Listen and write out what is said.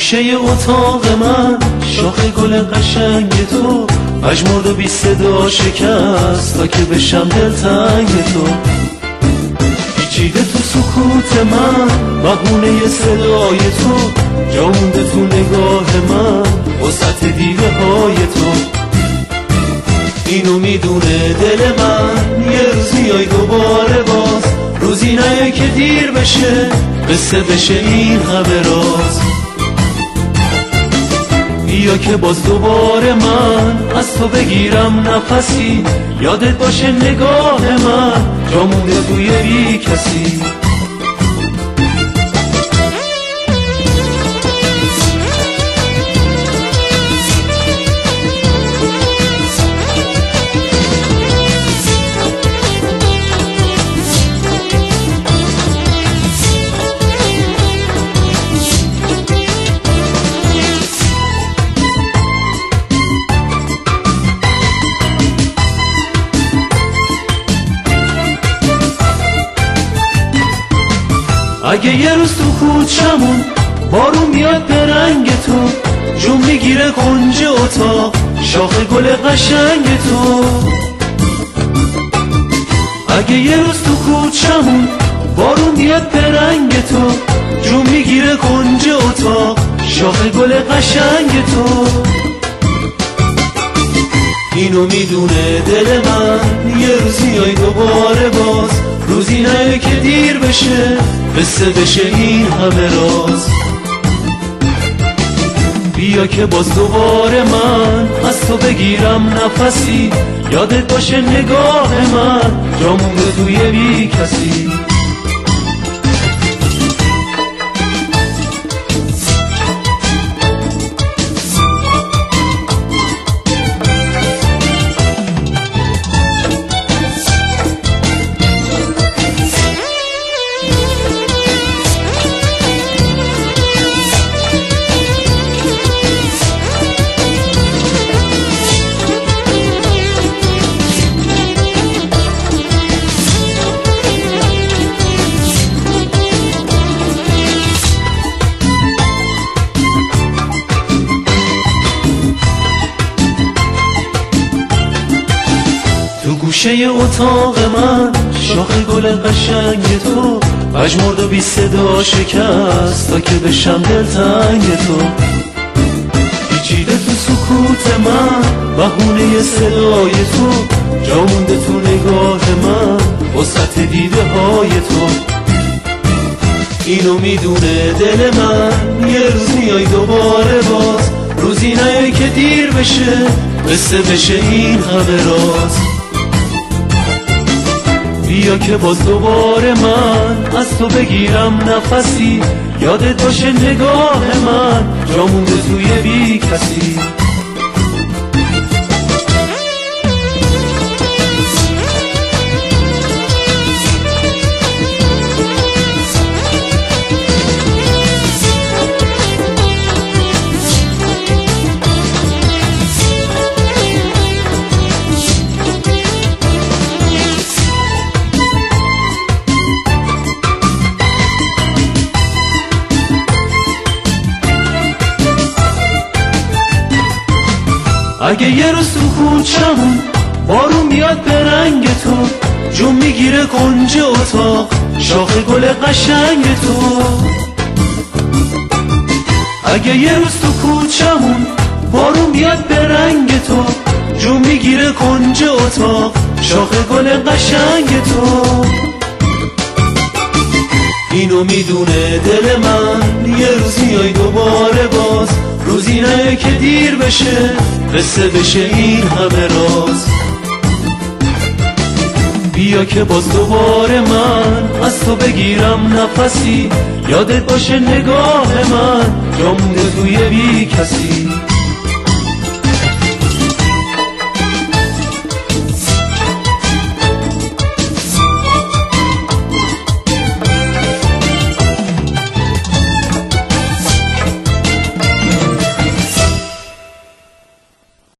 گوشه اتاق من شاخ گل قشنگ تو پژمرد و بی صدا شکست تا که بشم دلتنگ تو. پیچیده تو سکوت من بهونه صدای تو، جا مونده تو نگاه من وسط دیده های تو. اینو میدونه دل من یه روز میای دوباره باز، روزی نه که دیر بشه قصه بشه این همه راز. بیا که باز دوباره من از تو بگیرم نفسی، یادت باشه نگاه من جا مونده توی بی کسی. اگه یه روز تو کوچمون بارون بیاد به رنگ تو، جون میگیره کنج اتاق شاخ گل قشنگ تو. اگه یه روز تو کوچمون بارون بیاد به رنگ تو، جون میگیره کنج اتاق شاخ گل قشنگ تو. اینو میدونه دل من یه روز میای دوباره باز، روزی نه که دیر بشه قصه بشه این همه راز. بیا که باز دوباره من از تو بگیرم نفسی، یادت باشه نگاه من جا مونده توی بی کسی. تو گوشه اتاق من شاخ گل قشنگ تو پژمرد و بی صدا شکست تا که بشم دلتنگ تو. پیچیده تو سکوت من بهونه صدای تو، جا مونده تو نگاه من وسط دیده های تو. اینو میدونه دل من یه روز میای دوباره باز، روزی نه که دیر بشه قصه بشه این همه راز. بیا که باز دوباره من از تو بگیرم نفسی، یادت باشه نگاه من جا مونده توی بی کسی. اگه یه روز تو کوچمون بارون بیاد به رنگ تو، جون میگیره کنج اتاق شاخ گل قشنگ تو. اگه یه روز تو کوچمون بارون بیاد به رنگ تو، جون میگیره کنج اتاق شاخ گل قشنگ تو. اینو میدونه دل من یه روز میای دوباره باز، روزی نه که دیر بشه قصه بشه این همه راز. بیا که باز دوباره من از تو بگیرم نفسی، یادت باشه نگاه من جا مونده توی بی کسی.